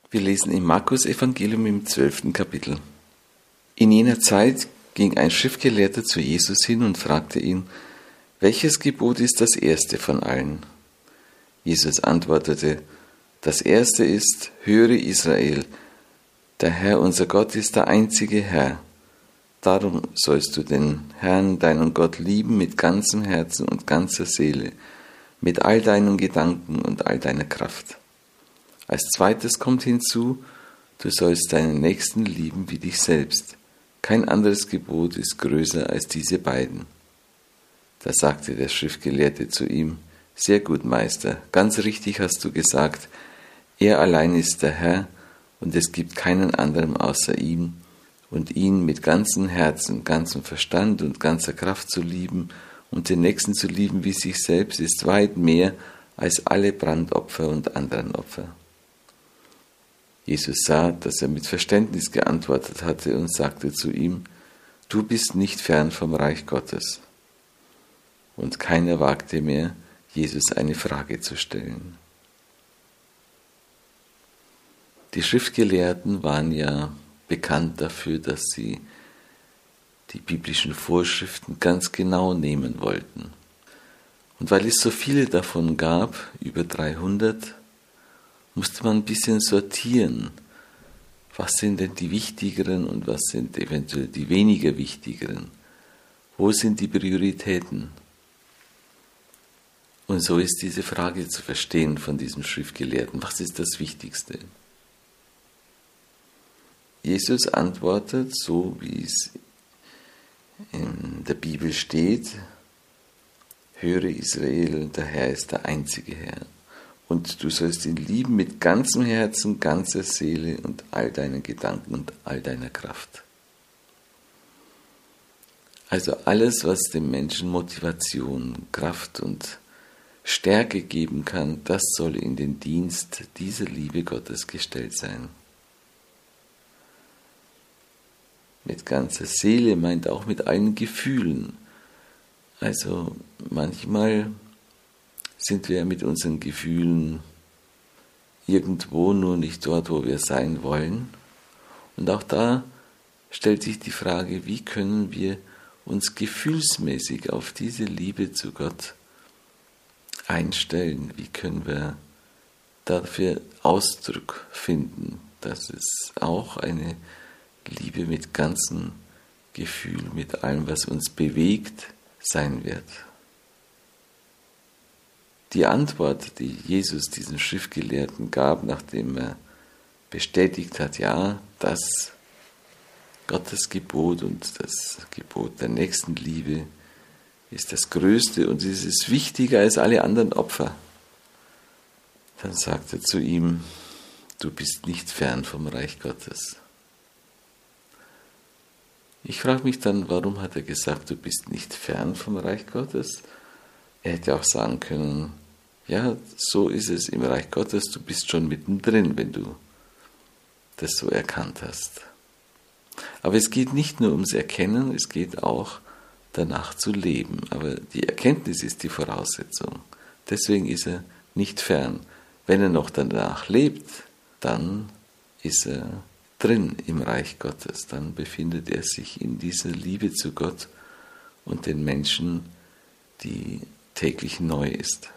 Wir lesen im Markus-Evangelium im 12. Kapitel. In jener Zeit ging ein Schriftgelehrter zu Jesus hin und fragte ihn: Welches Gebot ist das erste von allen? Jesus antwortete: Das erste ist: Höre Israel, der Herr unser Gott ist der einzige Herr. Darum sollst du den Herrn, deinen Gott, lieben mit ganzem Herzen und ganzer Seele, mit all deinen Gedanken und all deiner Kraft. Als zweites kommt hinzu: Du sollst deinen Nächsten lieben wie dich selbst. Kein anderes Gebot ist größer als diese beiden. Da sagte der Schriftgelehrte zu ihm: Sehr gut, Meister, ganz richtig hast du gesagt. Er allein ist der Herr, und es gibt keinen anderen außer ihm. Und ihn mit ganzem Herzen, ganzem Verstand und ganzer Kraft zu lieben und den Nächsten zu lieben wie sich selbst, ist weit mehr als alle Brandopfer und anderen Opfer. Jesus sah, dass er mit Verständnis geantwortet hatte und sagte zu ihm: Du bist nicht fern vom Reich Gottes. Und keiner wagte mehr, Jesus eine Frage zu stellen. Die Schriftgelehrten waren ja bekannt dafür, dass sie die biblischen Vorschriften ganz genau nehmen wollten. Und weil es so viele davon gab, über 300, musste man ein bisschen sortieren. Was sind denn die wichtigeren und was sind eventuell die weniger wichtigeren? Wo sind die Prioritäten? Und so ist diese Frage zu verstehen von diesem Schriftgelehrten. Was ist das Wichtigste? Jesus antwortet, so wie es in der Bibel steht: Höre Israel, der Herr ist der einzige Herr. Und du sollst ihn lieben mit ganzem Herzen, ganzer Seele und all deinen Gedanken und all deiner Kraft. Also alles, was dem Menschen Motivation, Kraft und Stärke geben kann, das soll in den Dienst dieser Liebe Gottes gestellt sein. Mit ganzer Seele meint auch mit allen Gefühlen. Also manchmal sind wir mit unseren Gefühlen irgendwo, nur nicht dort, wo wir sein wollen. Und auch da stellt sich die Frage, wie können wir uns gefühlsmäßig auf diese Liebe zu Gott einstellen? Wie können wir dafür Ausdruck finden, dass es auch eine Liebe mit ganzem Gefühl, mit allem, was uns bewegt, sein wird? Die Antwort, die Jesus diesen Schriftgelehrten gab, nachdem er bestätigt hat, ja, das Gottes Gebot und das Gebot der Nächstenliebe ist das Größte und es ist wichtiger als alle anderen Opfer. Dann sagt er zu ihm: Du bist nicht fern vom Reich Gottes. Ich frage mich dann, warum hat er gesagt, du bist nicht fern vom Reich Gottes? Er hätte auch sagen können: Ja, so ist es im Reich Gottes, du bist schon mittendrin, wenn du das so erkannt hast. Aber es geht nicht nur ums Erkennen, es geht auch danach zu leben. Aber die Erkenntnis ist die Voraussetzung. Deswegen ist er nicht fern. Wenn er noch danach lebt, dann ist er drin im Reich Gottes. Dann befindet er sich in dieser Liebe zu Gott und den Menschen, die täglich neu ist.